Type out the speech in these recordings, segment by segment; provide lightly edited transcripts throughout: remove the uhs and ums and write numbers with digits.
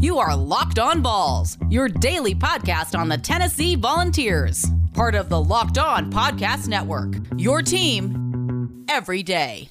You are Locked On Vols, your daily podcast on the Tennessee Volunteers. Part of the Locked On Podcast Network, your team every day.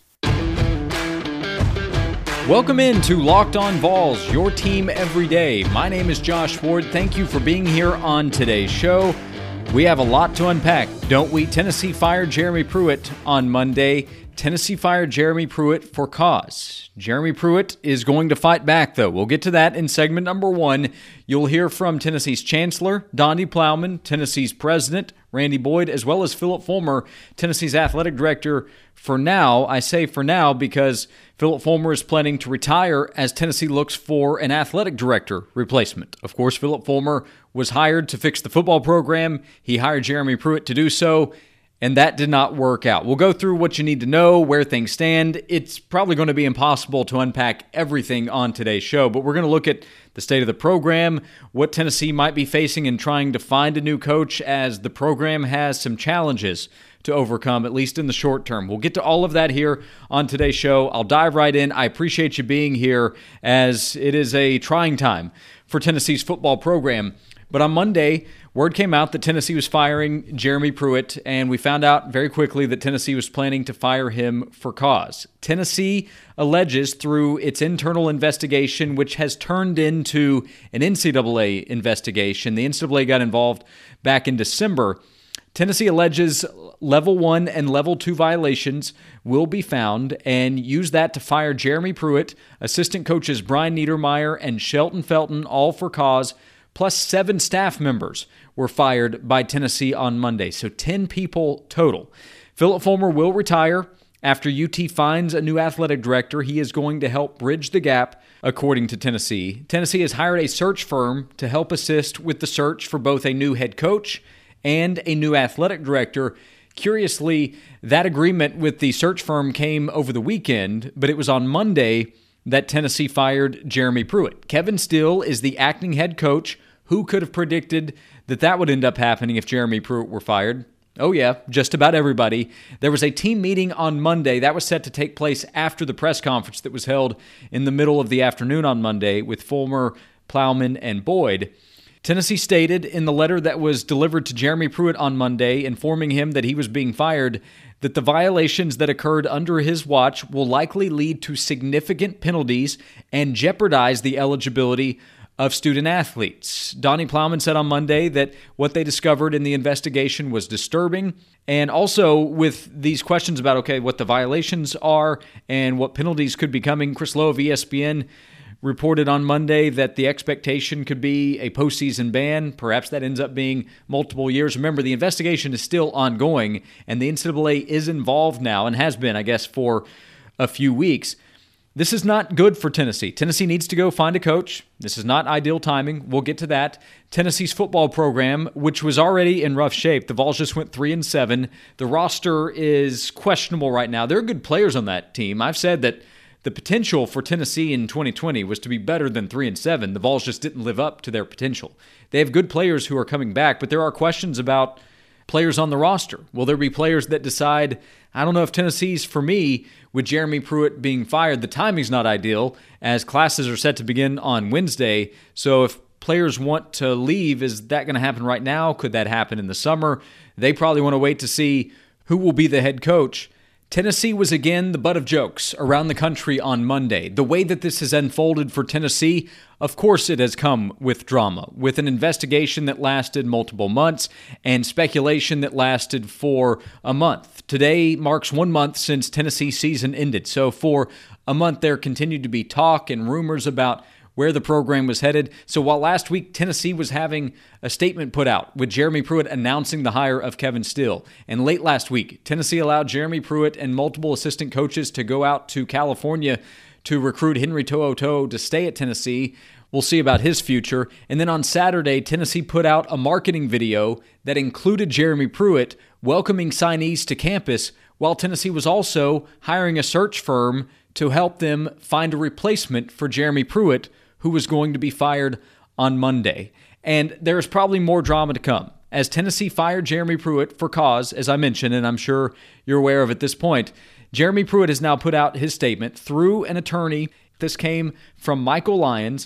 Welcome in to Locked On Vols, your team every day. My name is Josh Ward. Thank you for being here on today's show. We have a lot to unpack, don't we? Tennessee fired Jeremy Pruitt on Monday. Tennessee fired Jeremy Pruitt for cause. Jeremy Pruitt is going to fight back, though. We'll get to that in segment number 1. You'll hear from Tennessee's Chancellor, Donnie Plowman, Tennessee's President, Randy Boyd, as well as Phillip Fulmer, Tennessee's Athletic Director. For now, I say for now because Phillip Fulmer is planning to retire as Tennessee looks for an athletic director replacement. Of course, Phillip Fulmer was hired to fix the football program. He hired Jeremy Pruitt to do so, and that did not work out. We'll go through what you need to know, where things stand. It's probably going to be impossible to unpack everything on today's show, but we're going to look at the state of the program, what Tennessee might be facing in trying to find a new coach as the program has some challenges to overcome, at least in the short term. We'll get to all of that here on today's show. I'll dive right in. I appreciate you being here as it is a trying time for Tennessee's football program. But on Monday, word came out that Tennessee was firing Jeremy Pruitt, and we found out very quickly that Tennessee was planning to fire him for cause. Tennessee alleges through its internal investigation, which has turned into an NCAA investigation. The NCAA got involved back in December. Tennessee alleges Level 1 and Level 2 violations will be found and use that to fire Jeremy Pruitt, assistant coaches Brian Niedermeyer and Shelton Felton, all for cause, plus 7 staff members were fired by Tennessee on Monday, so 10 people total. Phillip Fulmer will retire after UT finds a new athletic director. He is going to help bridge the gap, according to Tennessee. Tennessee has hired a search firm to help assist with the search for both a new head coach and a new athletic director. Curiously, that agreement with the search firm came over the weekend, but it was on Monday that Tennessee fired Jeremy Pruitt. Kevin Steele is the acting head coach. Who could have predicted that that would end up happening if Jeremy Pruitt were fired? Oh yeah, just about everybody. There was a team meeting on Monday that was set to take place after the press conference that was held in the middle of the afternoon on Monday with Fulmer, Plowman, and Boyd. Tennessee stated in the letter that was delivered to Jeremy Pruitt on Monday, informing him that he was being fired, that the violations that occurred under his watch will likely lead to significant penalties and jeopardize the eligibility of student athletes. Donnie Plowman said on Monday that what they discovered in the investigation was disturbing, and also with these questions about, what the violations are and what penalties could be coming, Chris Lowe of ESPN reported on Monday that the expectation could be a postseason ban. Perhaps that ends up being multiple years. Remember, the investigation is still ongoing, and the NCAA is involved now and has been, for a few weeks. This is not good for Tennessee. Tennessee needs to go find a coach. This is not ideal timing. We'll get to that. Tennessee's football program, which was already in rough shape. The Vols just went 3-7. The roster is questionable right now. There are good players on that team. I've said that the potential for Tennessee in 2020 was to be better than 3-7. The Vols just didn't live up to their potential. They have good players who are coming back, but there are questions about players on the roster. Will there be players that decide, I don't know if Tennessee's for me with Jeremy Pruitt being fired? The timing's not ideal as classes are set to begin on Wednesday. So if players want to leave, is that going to happen right now? Could that happen in the summer? They probably want to wait to see who will be the head coach. Tennessee was again the butt of jokes around the country on Monday. The way that this has unfolded for Tennessee, of course it has come with drama, with an investigation that lasted multiple months and speculation that lasted for a month. Today marks 1 month since Tennessee's season ended. So for a month there continued to be talk and rumors about where the program was headed. So while last week Tennessee was having a statement put out with Jeremy Pruitt announcing the hire of Kevin Steele, and late last week Tennessee allowed Jeremy Pruitt and multiple assistant coaches to go out to California to recruit Henry To'oTo'o to stay at Tennessee. We'll see about his future. And then on Saturday, Tennessee put out a marketing video that included Jeremy Pruitt welcoming signees to campus, while Tennessee was also hiring a search firm to help them find a replacement for Jeremy Pruitt, who was going to be fired on Monday. And there is probably more drama to come, as Tennessee fired Jeremy Pruitt for cause, as I mentioned, and I'm sure you're aware of at this point. Jeremy Pruitt has now put out his statement through an attorney. This came from Michael Lyons.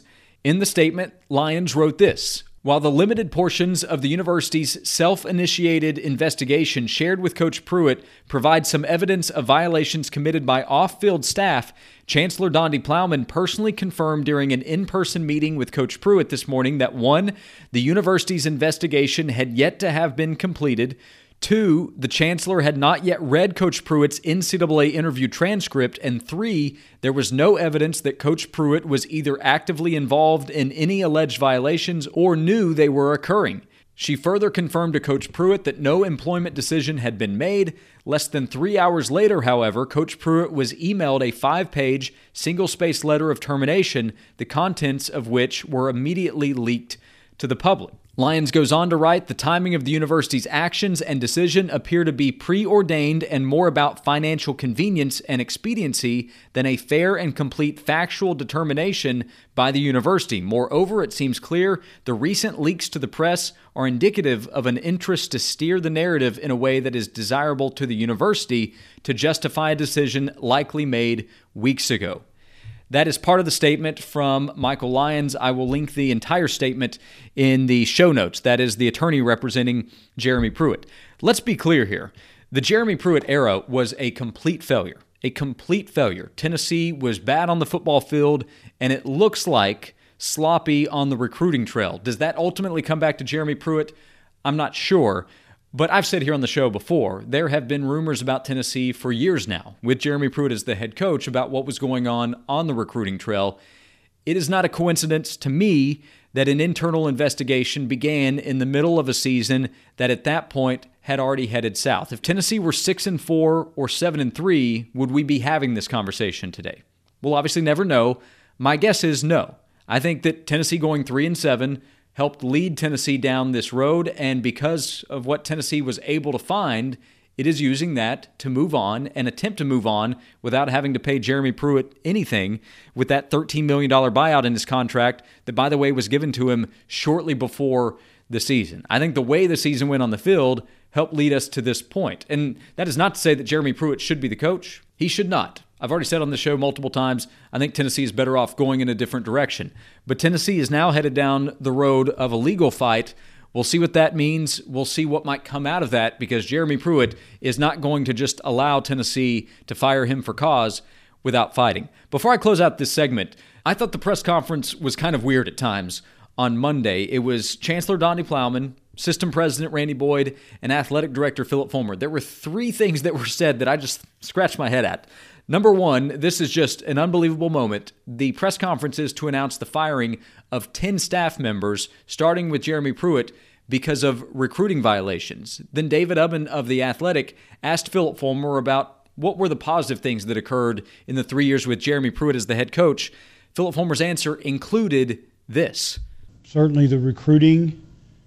In the statement, Lyons wrote this: "While the limited portions of the university's self-initiated investigation shared with Coach Pruitt provide some evidence of violations committed by off-field staff, Chancellor Donde Plowman personally confirmed during an in-person meeting with Coach Pruitt this morning that 1, the university's investigation had yet to have been completed, 2, the chancellor had not yet read Coach Pruitt's NCAA interview transcript, and 3, there was no evidence that Coach Pruitt was either actively involved in any alleged violations or knew they were occurring." She further confirmed to Coach Pruitt that no employment decision had been made. Less than 3 hours later, however, Coach Pruitt was emailed a 5-page, single-spaced letter of termination, the contents of which were immediately leaked to the public. Lyons goes on to write, "The timing of the university's actions and decision appear to be preordained and more about financial convenience and expediency than a fair and complete factual determination by the university. Moreover, it seems clear the recent leaks to the press are indicative of an interest to steer the narrative in a way that is desirable to the university to justify a decision likely made weeks ago." That is part of the statement from Michael Lyons. I will link the entire statement in the show notes. That is the attorney representing Jeremy Pruitt. Let's be clear here. The Jeremy Pruitt era was a complete failure. A complete failure. Tennessee was bad on the football field, and it looks like sloppy on the recruiting trail. Does that ultimately come back to Jeremy Pruitt? I'm not sure. But I've said here on the show before, there have been rumors about Tennessee for years now, with Jeremy Pruitt as the head coach, about what was going on the recruiting trail. It is not a coincidence to me that an internal investigation began in the middle of a season that at that point had already headed south. If Tennessee were 6-4 or 7-3, would we be having this conversation today? We'll obviously never know. My guess is no. I think that Tennessee going 3-7 helped lead Tennessee down this road, and because of what Tennessee was able to find, it is using that to move on and attempt to move on without having to pay Jeremy Pruitt anything with that $13 million buyout in his contract that, by the way, was given to him shortly before the season. I think the way the season went on the field helped lead us to this point. And that is not to say that Jeremy Pruitt should be the coach. He should not. I've already said on the show multiple times, I think Tennessee is better off going in a different direction. But Tennessee is now headed down the road of a legal fight. We'll see what that means. We'll see what might come out of that, because Jeremy Pruitt is not going to just allow Tennessee to fire him for cause without fighting. Before I close out this segment, I thought the press conference was kind of weird at times. On Monday, it was Chancellor Donde Plowman, System President Randy Boyd, and Athletic Director Phillip Fulmer. There were 3 things that were said that I just scratched my head at. Number 1, this is just an unbelievable moment. The press conference is to announce the firing of 10 staff members, starting with Jeremy Pruitt, because of recruiting violations. Then David Ubben of The Athletic asked Phillip Fulmer about what were the positive things that occurred in the 3 years with Jeremy Pruitt as the head coach. Phillip Fulmer's answer included this. Certainly the recruiting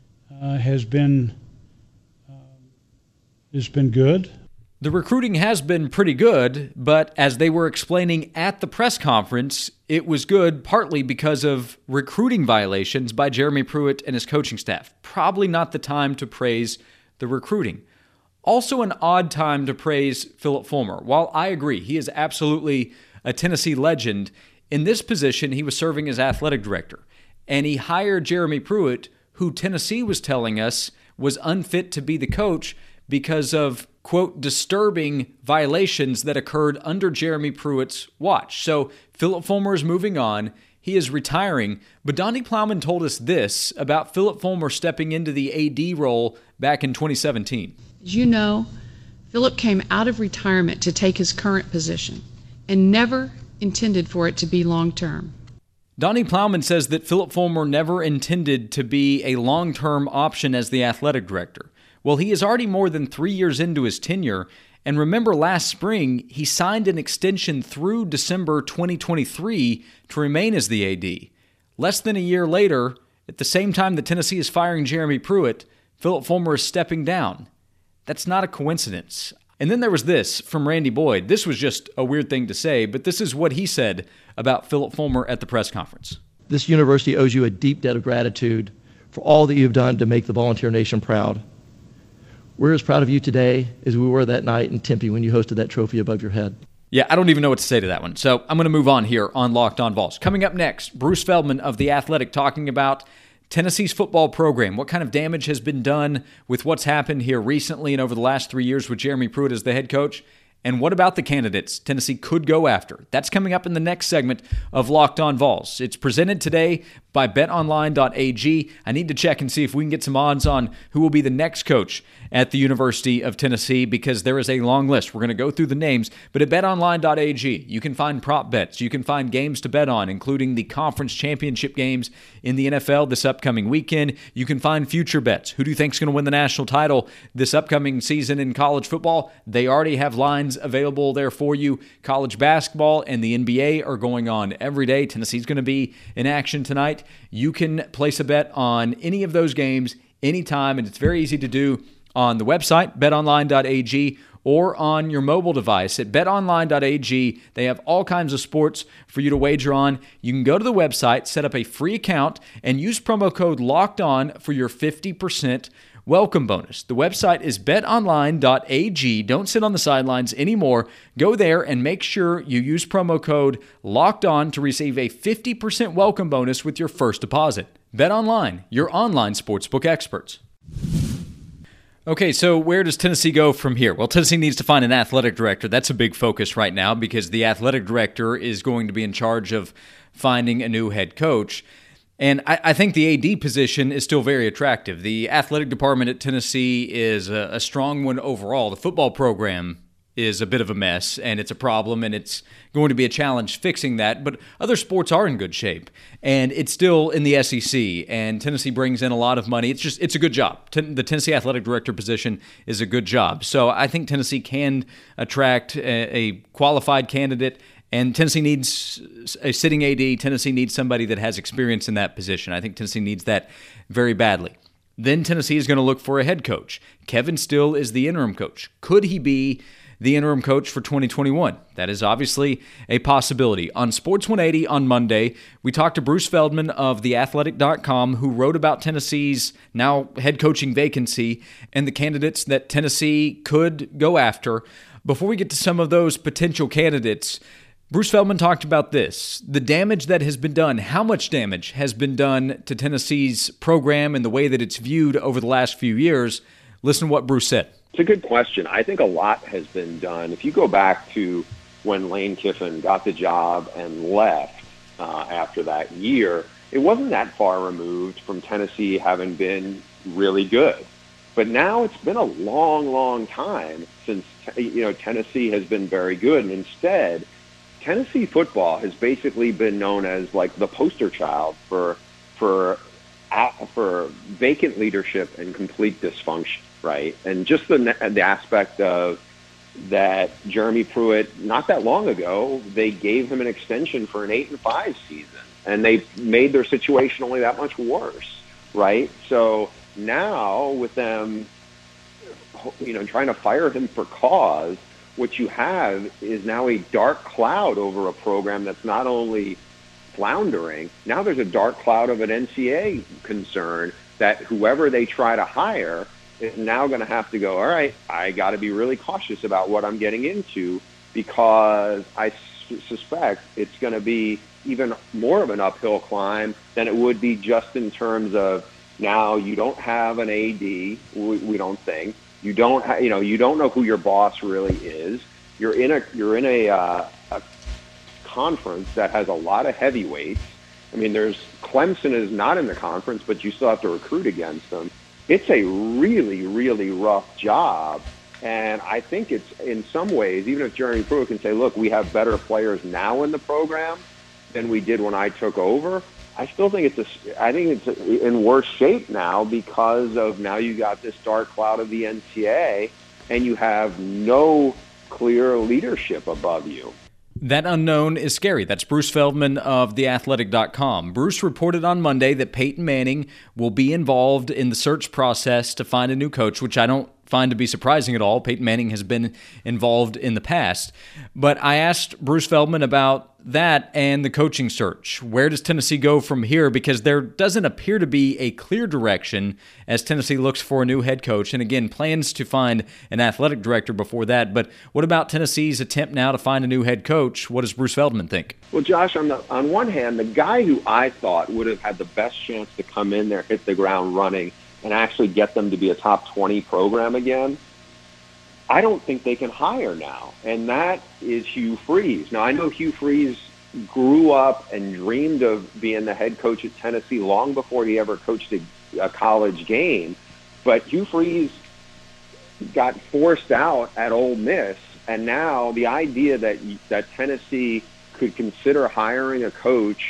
has been good. The recruiting has been pretty good, but as they were explaining at the press conference, it was good partly because of recruiting violations by Jeremy Pruitt and his coaching staff. Probably not the time to praise the recruiting. Also an odd time to praise Phillip Fulmer. While I agree, he is absolutely a Tennessee legend, in this position he was serving as athletic director. And he hired Jeremy Pruitt, who Tennessee was telling us was unfit to be the coach because of, quote, disturbing violations that occurred under Jeremy Pruitt's watch. So Phillip Fulmer is moving on. He is retiring. But Donde Plowman told us this about Phillip Fulmer stepping into the AD role back in 2017. As you know, Phillip came out of retirement to take his current position and never intended for it to be long-term. Donde Plowman says that Phillip Fulmer never intended to be a long-term option as the athletic director. Well, he is already more than 3 years into his tenure, and remember last spring, he signed an extension through December 2023 to remain as the AD. Less than a year later, at the same time that Tennessee is firing Jeremy Pruitt, Phillip Fulmer is stepping down. That's not a coincidence. And then there was this from Randy Boyd. This was just a weird thing to say, but this is what he said about Phillip Fulmer at the press conference. This university owes you a deep debt of gratitude for all that you've done to make the Volunteer Nation proud. We're as proud of you today as we were that night in Tempe when you hosted that trophy above your head. Yeah, I don't even know what to say to that one. So I'm going to move on here on Locked On Vols. Coming up next, Bruce Feldman of The Athletic talking about Tennessee's football program. What kind of damage has been done with what's happened here recently and over the last 3 years with Jeremy Pruitt as the head coach? And what about the candidates Tennessee could go after? That's coming up in the next segment of Locked On Vols. It's presented today by betonline.ag. I need to check and see if we can get some odds on who will be the next coach at the University of Tennessee, because there is a long list. We're going to go through the names, but at betonline.ag, you can find prop bets. You can find games to bet on, including the conference championship games in the NFL this upcoming weekend. You can find future bets. Who do you think is going to win the national title this upcoming season in college football? They already have lines available there for you. College basketball and the NBA are going on every day. Tennessee's going to be in action tonight. You can place a bet on any of those games anytime, and it's very easy to do on the website, betonline.ag, or on your mobile device at betonline.ag. They have all kinds of sports for you to wager on. You can go to the website, set up a free account, and use promo code LOCKEDON for your 50% welcome bonus. The website is betonline.ag. Don't sit on the sidelines anymore. Go there and make sure you use promo code LOCKEDON to receive a 50% welcome bonus with your first deposit. BetOnline, your online sportsbook experts. Okay, so where does Tennessee go from here? Well, Tennessee needs to find an athletic director. That's a big focus right now because the athletic director is going to be in charge of finding a new head coach. And I think the AD position is still very attractive. The athletic department at Tennessee is a strong one overall. The football program is a bit of a mess, and it's a problem, and it's going to be a challenge fixing that. But other sports are in good shape, and it's still in the SEC, and Tennessee brings in a lot of money. It's a good job. The Tennessee athletic director position is a good job. So I think Tennessee can attract a qualified candidate, and Tennessee needs a sitting AD. Tennessee needs somebody that has experience in that position. I think Tennessee needs that very badly. Then Tennessee is going to look for a head coach. Kevin Still is the interim coach. Could he be the interim coach for 2021? That is obviously a possibility. On Sports 180 on Monday, we talked to Bruce Feldman of theathletic.com, who wrote about Tennessee's now head coaching vacancy and the candidates that Tennessee could go after. Before we get to some of those potential candidates, Bruce Feldman talked about this, the damage that has been done, how much damage has been done to Tennessee's program and the way that it's viewed over the last few years. Listen to what Bruce said. It's a good question. I think a lot has been done. If you go back to when Lane Kiffin got the job and left after that year, it wasn't that far removed from Tennessee having been really good. But now it's been a long, long time since Tennessee has been very good, and instead, Tennessee football has basically been known as like the poster child for vacant leadership and complete dysfunction, right? And just the aspect of that Jeremy Pruitt, not that long ago, they gave him an extension for an 8-5 season, and they made their situation only that much worse, right? So now with them, trying to fire him for cause, what you have is now a dark cloud over a program that's not only floundering, now there's a dark cloud of an NCAA concern that whoever they try to hire is now going to have to go, all right, I got to be really cautious about what I'm getting into, because I suspect it's going to be even more of an uphill climb than it would be just in terms of now you don't have an AD, we don't think. You don't you don't know who your boss really is. You're in a conference that has a lot of heavyweights. I mean, Clemson is not in the conference, but you still have to recruit against them. It's a really, really rough job. And I think it's, in some ways, even if Jeremy Pruitt can say, look, we have better players now in the program than we did when I took over, I still think it's in worse shape now, because of now you got this dark cloud of the NCAA and you have no clear leadership above you. That unknown is scary. That's Bruce Feldman of theathletic.com. Bruce reported on Monday that Peyton Manning will be involved in the search process to find a new coach, which I don't find to be surprising at all. Peyton Manning has been involved in the past. But I asked Bruce Feldman about that and the coaching search. Where does Tennessee go from here? Because there doesn't appear to be a clear direction as Tennessee looks for a new head coach. And again, plans to find an athletic director before that. But what about Tennessee's attempt now to find a new head coach? What does Bruce Feldman think? Well, Josh, on one hand, the guy who I thought would have had the best chance to come in there, hit the ground running, and actually get them to be a top 20 program again, I don't think they can hire now, and that is Hugh Freeze. Now, I know Hugh Freeze grew up and dreamed of being the head coach at Tennessee long before he ever coached a college game, but Hugh Freeze got forced out at Ole Miss, and now the idea that Tennessee could consider hiring a coach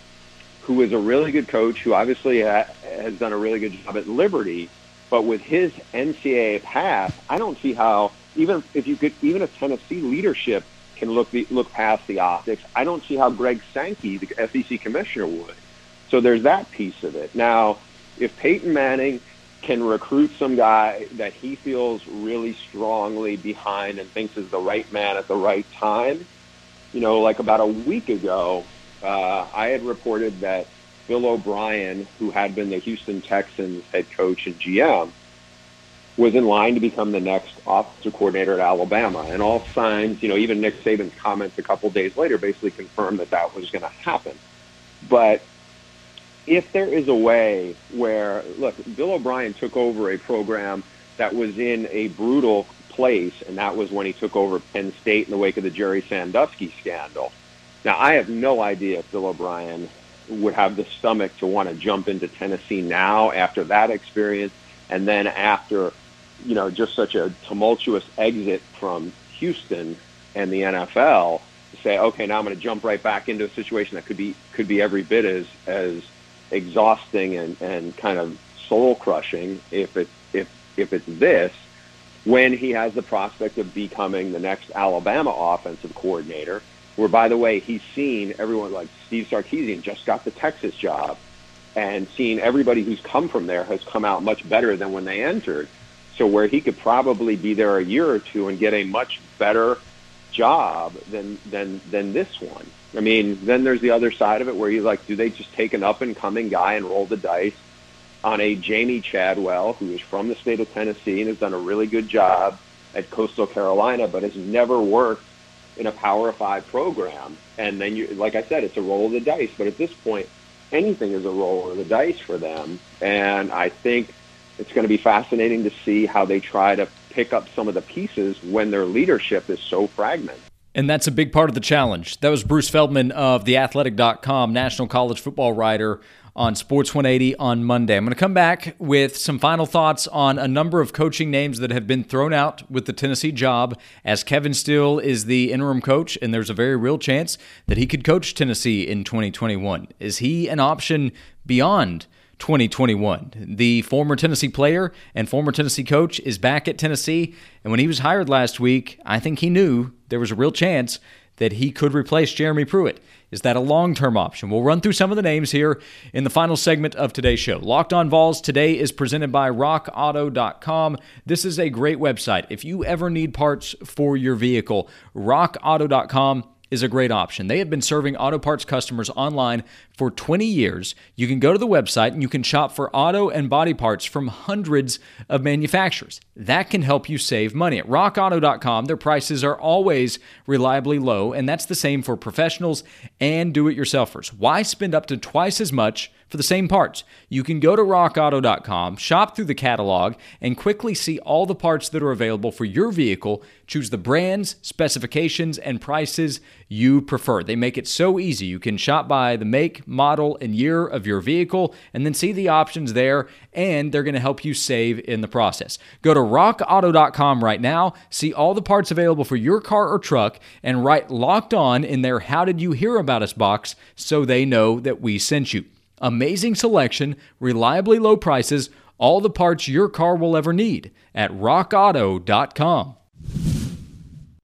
who is a really good coach, who obviously has done a really good job at Liberty, but with his NCAA path, I don't see how, even if Tennessee leadership can look past the optics, I don't see how Greg Sankey, the SEC commissioner, would. So there's that piece of it. Now, if Peyton Manning can recruit some guy that he feels really strongly behind and thinks is the right man at the right time, like about a week ago, I had reported that Bill O'Brien, who had been the Houston Texans head coach and GM, was in line to become the next offensive coordinator at Alabama. And all signs, even Nick Saban's comments a couple days later basically confirmed that was going to happen. But if there is a way where, look, Bill O'Brien took over a program that was in a brutal place, and that was when he took over Penn State in the wake of the Jerry Sandusky scandal. Now, I have no idea if Bill O'Brien would have the stomach to want to jump into Tennessee now after that experience, and then after, just such a tumultuous exit from Houston and the NFL, to say, okay, now I'm going to jump right back into a situation that could be every bit as exhausting and kind of soul crushing if it's this, when he has the prospect of becoming the next Alabama offensive coordinator, where, by the way, he's seen everyone like Steve Sarkisian just got the Texas job, and seen everybody who's come from there has come out much better than when they entered. So where he could probably be there a year or two and get a much better job than this one. I mean, then there's the other side of it where you're like, do they just take an up-and-coming guy and roll the dice on a Jamie Chadwell, who is from the state of Tennessee and has done a really good job at Coastal Carolina, but has never worked in a Power 5 program? And then, like I said, it's a roll of the dice. But at this point, anything is a roll of the dice for them. And I think it's going to be fascinating to see how they try to pick up some of the pieces when their leadership is so fragmented. And that's a big part of the challenge. That was Bruce Feldman of TheAthletic.com, national college football writer, on Sports 180 on Monday. I'm going to come back with some final thoughts on a number of coaching names that have been thrown out with the Tennessee job, as Kevin Steele is the interim coach, and there's a very real chance that he could coach Tennessee in 2021. Is he an option beyond 2021? The former Tennessee player and former Tennessee coach is back at Tennessee, and when he was hired last week, I think he knew there was a real chance that he could replace Jeremy Pruitt. Is that a long-term option? We'll run through some of the names here in the final segment of today's show. Locked On Vols today is presented by RockAuto.com. This is a great website. If you ever need parts for your vehicle, RockAuto.com is a great option. They have been serving auto parts customers online for 20 years. You can go to the website and you can shop for auto and body parts from hundreds of manufacturers. That can help you save money. At rockauto.com, their prices are always reliably low, and that's the same for professionals and do-it-yourselfers. Why spend up to twice as much for the same parts? You can go to rockauto.com, shop through the catalog, and quickly see all the parts that are available for your vehicle. Choose the brands, specifications, and prices you prefer. They make it so easy. You can shop by the make, model, and year of your vehicle, and then see the options there, and they're going to help you save in the process. Go to rockauto.com right now, see all the parts available for your car or truck, and write Locked On in their How Did You Hear About Us box so they know that we sent you. Amazing selection, reliably low prices, all the parts your car will ever need at rockauto.com.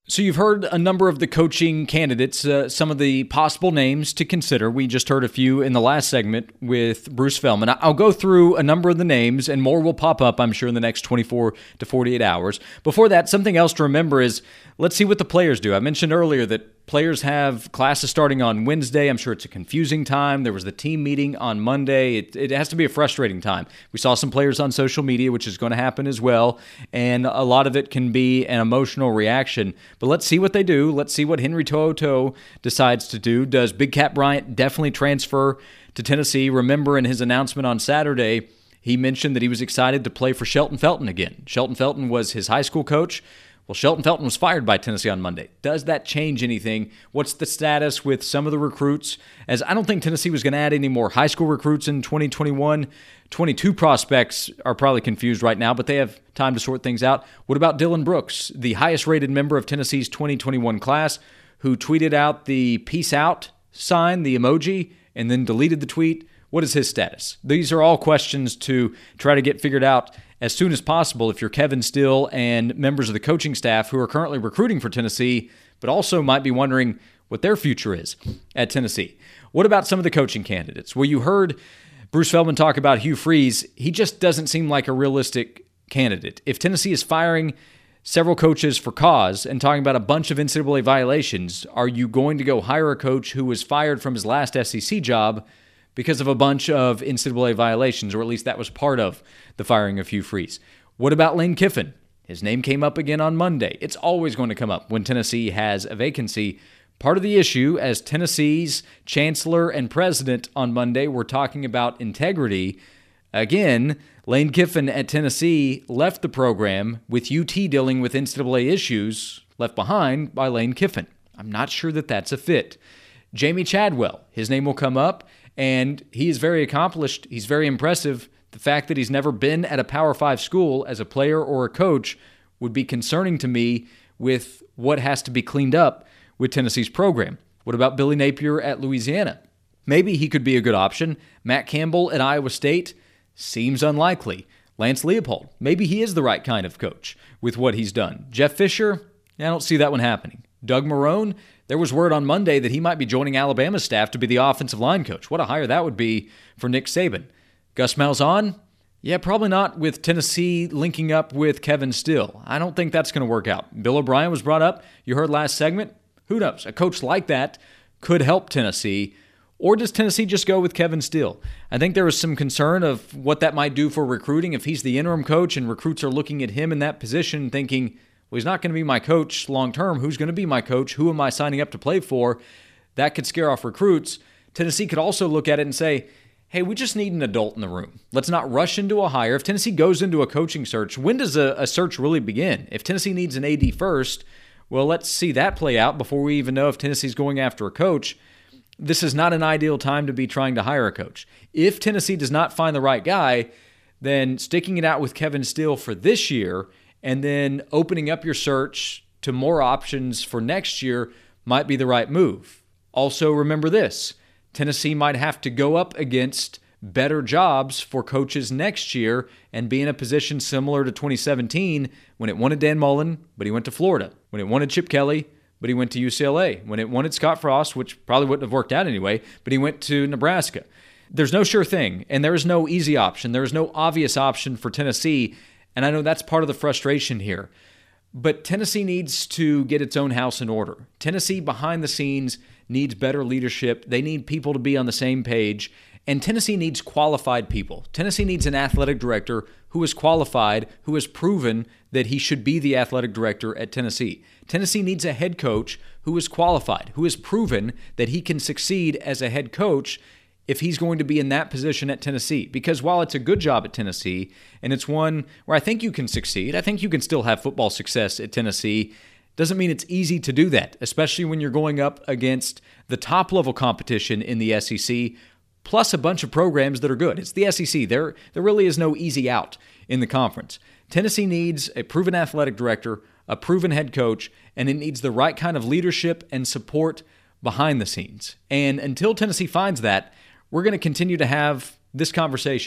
So you've heard a number of the coaching candidates, some of the possible names to consider. We just heard a few in the last segment with Bruce Feldman. I'll go through a number of the names, and more will pop up, I'm sure, in the next 24 to 48 hours. Before that, something else to remember is let's see what the players do. I mentioned earlier that players have classes starting on Wednesday. I'm sure it's a confusing time. There was the team meeting on Monday. It has to be a frustrating time. We saw some players on social media, which is going to happen as well, and a lot of it can be an emotional reaction. But let's see what they do. Let's see what Henry To'oTo'o decides to do. Does Big Cat Bryant definitely transfer to Tennessee? Remember, in his announcement on Saturday, he mentioned that he was excited to play for Shelton Felton again. Shelton Felton was his high school coach. Well, Shelton Felton was fired by Tennessee on Monday. Does that change anything? What's the status with some of the recruits? As I don't think Tennessee was going to add any more high school recruits in 2021. 22 prospects are probably confused right now, but they have time to sort things out. What about Dylan Brooks, the highest-rated member of Tennessee's 2021 class, who tweeted out the peace out sign, the emoji, and then deleted the tweet? What is his status? These are all questions to try to get figured out as soon as possible if you're Kevin Steele and members of the coaching staff who are currently recruiting for Tennessee, but also might be wondering what their future is at Tennessee. What about some of the coaching candidates? Well, you heard Bruce Feldman talk about Hugh Freeze. He just doesn't seem like a realistic candidate. If Tennessee is firing several coaches for cause and talking about a bunch of NCAA violations, are you going to go hire a coach who was fired from his last SEC job because of a bunch of NCAA violations, or at least that was part of the firing of Hugh Freeze? What about Lane Kiffin? His name came up again on Monday. It's always going to come up when Tennessee has a vacancy. Part of the issue, as Tennessee's chancellor and president on Monday were talking about integrity, again, Lane Kiffin at Tennessee left the program with UT dealing with NCAA issues left behind by Lane Kiffin. I'm not sure that that's a fit. Jamie Chadwell, his name will come up, and he is very accomplished. He's very impressive. The fact that he's never been at a Power 5 school as a player or a coach would be concerning to me with what has to be cleaned up with Tennessee's program. What about Billy Napier at Louisiana? Maybe he could be a good option. Matt Campbell at Iowa State seems unlikely. Lance Leopold, maybe he is the right kind of coach with what he's done. Jeff Fisher, I don't see that one happening. Doug Marrone, there was word on Monday that he might be joining Alabama's staff to be the offensive line coach. What a hire that would be for Nick Saban. Gus Malzahn? Yeah, probably not with Tennessee linking up with Kevin Steele. I don't think that's going to work out. Bill O'Brien was brought up. You heard last segment. Who knows? A coach like that could help Tennessee. Or does Tennessee just go with Kevin Steele? I think there was some concern of what that might do for recruiting if he's the interim coach and recruits are looking at him in that position thinking, well, he's not going to be my coach long term. Who's going to be my coach? Who am I signing up to play for? That could scare off recruits. Tennessee could also look at it and say, hey, we just need an adult in the room. Let's not rush into a hire. If Tennessee goes into a coaching search, when does a search really begin? If Tennessee needs an AD first, well, let's see that play out before we even know if Tennessee's going after a coach. This is not an ideal time to be trying to hire a coach. If Tennessee does not find the right guy, then sticking it out with Kevin Steele for this year and then opening up your search to more options for next year might be the right move. Also, remember this. Tennessee might have to go up against better jobs for coaches next year and be in a position similar to 2017 when it wanted Dan Mullen, but he went to Florida. When it wanted Chip Kelly, but he went to UCLA. When it wanted Scott Frost, which probably wouldn't have worked out anyway, but he went to Nebraska. There's no sure thing, and there is no easy option. There is no obvious option for Tennessee, and I know that's part of the frustration here. But Tennessee needs to get its own house in order. Tennessee, behind the scenes, needs better leadership. They need people to be on the same page. And Tennessee needs qualified people. Tennessee needs an athletic director who is qualified, who has proven that he should be the athletic director at Tennessee. Tennessee needs a head coach who is qualified, who has proven that he can succeed as a head coach if he's going to be in that position at Tennessee. Because while it's a good job at Tennessee, and it's one where I think you can succeed, I think you can still have football success at Tennessee, doesn't mean it's easy to do that, especially when you're going up against the top-level competition in the SEC, plus a bunch of programs that are good. It's the SEC. There really is no easy out in the conference. Tennessee needs a proven athletic director, a proven head coach, and it needs the right kind of leadership and support behind the scenes. And until Tennessee finds that, we're going to continue to have this conversation.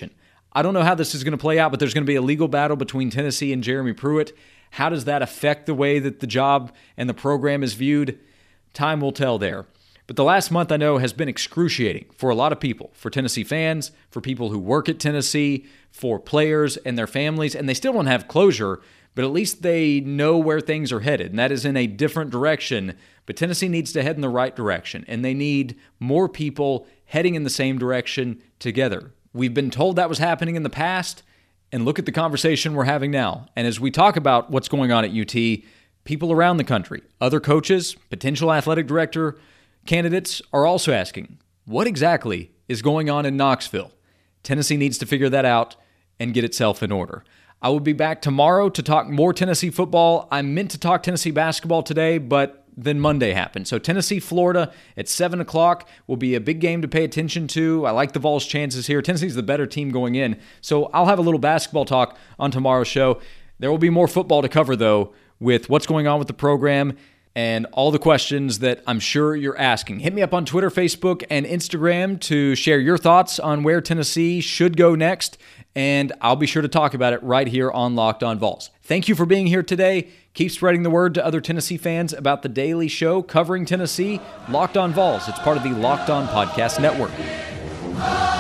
I don't know how this is going to play out, but there's going to be a legal battle between Tennessee and Jeremy Pruitt. How does that affect the way that the job and the program is viewed? Time will tell there. But the last month, I know, has been excruciating for a lot of people, for Tennessee fans, for people who work at Tennessee, for players and their families, and they still don't have closure, but at least they know where things are headed, and that is in a different direction. But Tennessee needs to head in the right direction, and they need more people heading in the same direction together. We've been told that was happening in the past, and look at the conversation we're having now. And as we talk about what's going on at UT, people around the country, other coaches, potential athletic director candidates are also asking, what exactly is going on in Knoxville? Tennessee needs to figure that out and get itself in order. I will be back tomorrow to talk more Tennessee football. I meant to talk Tennessee basketball today, but then Monday happened. So Tennessee, Florida at 7 o'clock will be a big game to pay attention to. I like the Vols' chances here. Tennessee's the better team going in. So I'll have a little basketball talk on tomorrow's show. There will be more football to cover, though, with what's going on with the program and all the questions that I'm sure you're asking. Hit me up on Twitter, Facebook, and Instagram to share your thoughts on where Tennessee should go next, and I'll be sure to talk about it right here on Locked On Vols. Thank you for being here today. Keep spreading the word to other Tennessee fans about the daily show covering Tennessee, Locked On Vols. It's part of the Locked On Podcast Network.